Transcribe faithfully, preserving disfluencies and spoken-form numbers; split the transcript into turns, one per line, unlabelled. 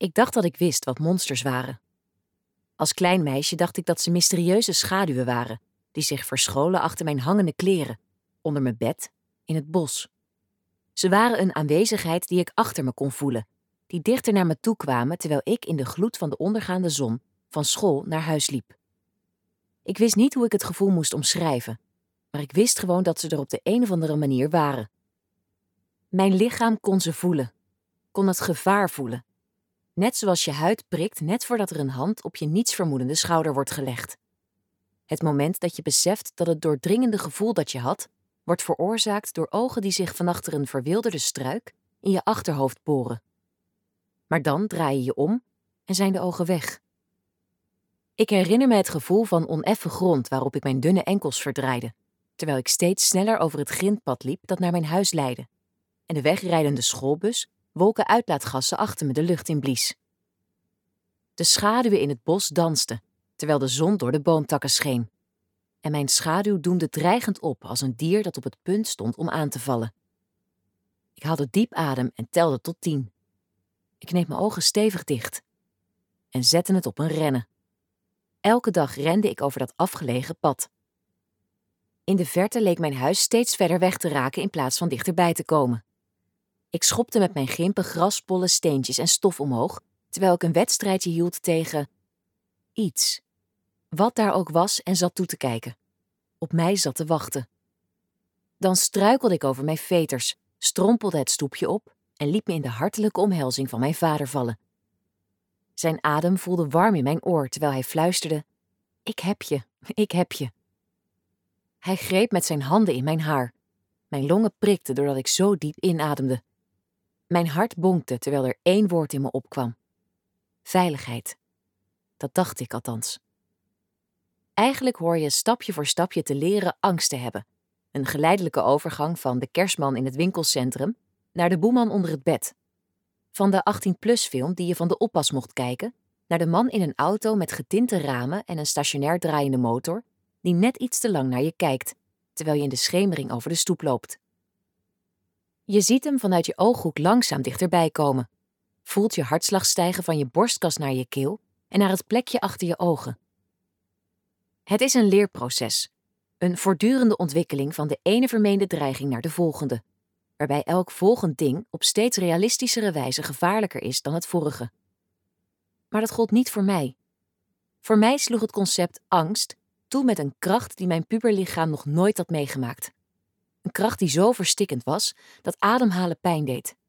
Ik dacht dat ik wist wat monsters waren. Als klein meisje dacht ik dat ze mysterieuze schaduwen waren, die zich verscholen achter mijn hangende kleren, onder mijn bed, in het bos. Ze waren een aanwezigheid die ik achter me kon voelen, die dichter naar me toe kwamen terwijl ik in de gloed van de ondergaande zon van school naar huis liep. Ik wist niet hoe ik het gevoel moest omschrijven, maar ik wist gewoon dat ze er op de een of andere manier waren. Mijn lichaam kon ze voelen, kon het gevaar voelen. Net zoals je huid prikt net voordat er een hand op je nietsvermoedende schouder wordt gelegd. Het moment dat je beseft dat het doordringende gevoel dat je had, wordt veroorzaakt door ogen die zich van achter een verwilderde struik in je achterhoofd boren. Maar dan draai je je om en zijn de ogen weg. Ik herinner me het gevoel van oneffen grond waarop ik mijn dunne enkels verdraaide, terwijl ik steeds sneller over het grindpad liep dat naar mijn huis leidde, en de wegrijdende schoolbus wolken uitlaatgassen achter me de lucht in blies. De schaduwen in het bos dansten, terwijl de zon door de boomtakken scheen. En mijn schaduw doemde dreigend op als een dier dat op het punt stond om aan te vallen. Ik haalde diep adem en telde tot tien. Ik kneep mijn ogen stevig dicht en zette het op een rennen. Elke dag rende ik over dat afgelegen pad. In de verte leek mijn huis steeds verder weg te raken in plaats van dichterbij te komen. Ik schopte met mijn gimpen graspollen, steentjes en stof omhoog, terwijl ik een wedstrijdje hield tegen iets. Wat daar ook was en zat toe te kijken. Op mij zat te wachten. Dan struikelde ik over mijn veters, strompelde het stoepje op en liet me in de hartelijke omhelzing van mijn vader vallen. Zijn adem voelde warm in mijn oor terwijl hij fluisterde: Ik heb je, ik heb je. Hij greep met zijn handen in mijn haar. Mijn longen prikten doordat ik zo diep inademde. Mijn hart bonkte terwijl er één woord in me opkwam. Veiligheid. Dat dacht ik althans. Eigenlijk hoor je stapje voor stapje te leren angst te hebben. Een geleidelijke overgang van de kerstman in het winkelcentrum naar de boeman onder het bed. Van de achttien-plus film die je van de oppas mocht kijken, naar de man in een auto met getinte ramen en een stationair draaiende motor die net iets te lang naar je kijkt, terwijl je in de schemering over de stoep loopt. Je ziet hem vanuit je ooghoek langzaam dichterbij komen, voelt je hartslag stijgen van je borstkas naar je keel en naar het plekje achter je ogen. Het is een leerproces, een voortdurende ontwikkeling van de ene vermeende dreiging naar de volgende, waarbij elk volgend ding op steeds realistischere wijze gevaarlijker is dan het vorige. Maar dat gold niet voor mij. Voor mij sloeg het concept angst toe met een kracht die mijn puberlichaam nog nooit had meegemaakt. Een kracht die zo verstikkend was dat ademhalen pijn deed.